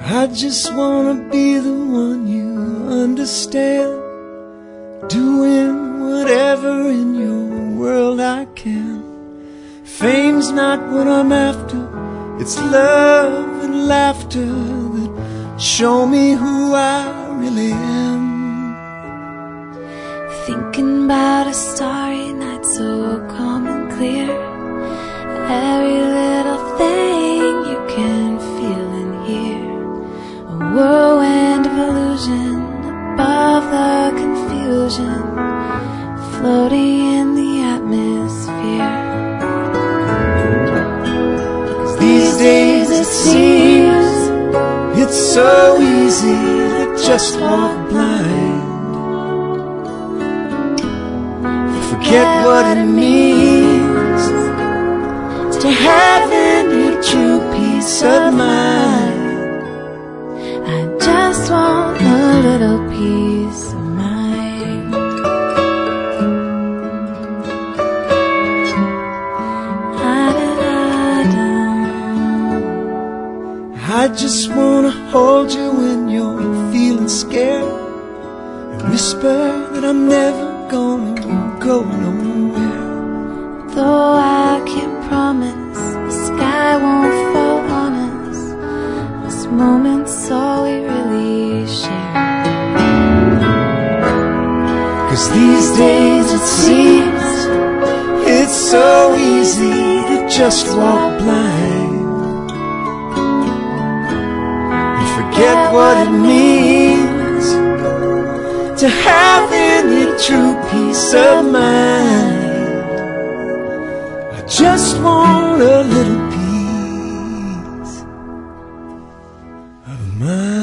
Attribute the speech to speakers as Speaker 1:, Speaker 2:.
Speaker 1: I just wanna be the one you understand, doing whatever in your world I can. Fame's not what I'm after, it's love and laughter that show me who I really am.
Speaker 2: Thinking about a starry night so calm and clear, every little thing you can feel and hear, a whirlwind of illusion above the confusion, floating in the atmosphere.
Speaker 1: 'Cause these days it seems it's so easy to just walk blind, forget what it means to have any true peace of mind.
Speaker 2: I just want a little peace of mind.
Speaker 1: I just wanna hold you when you're feeling scared, and whisper that I'm never gonna go nowhere.
Speaker 2: Though I can't promise the sky won't fall on us, this moment's all we really share.
Speaker 1: 'Cause these days it seems it's so easy to just walk blind, and forget what it means to have any true peace of mind. I just want a little peace of mind.